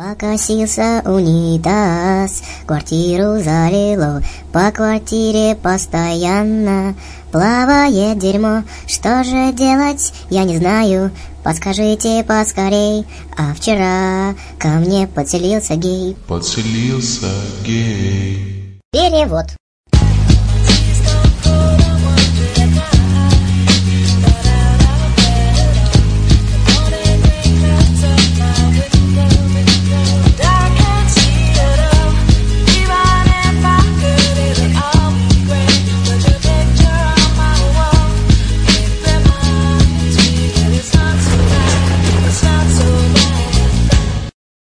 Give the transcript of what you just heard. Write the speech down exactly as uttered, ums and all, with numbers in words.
Покосился унитаз, квартиру залило, по квартире постоянно плавает дерьмо. Что же делать, я не знаю, подскажите поскорей. А вчера ко мне подселился гей. Подселился гей. Перевод.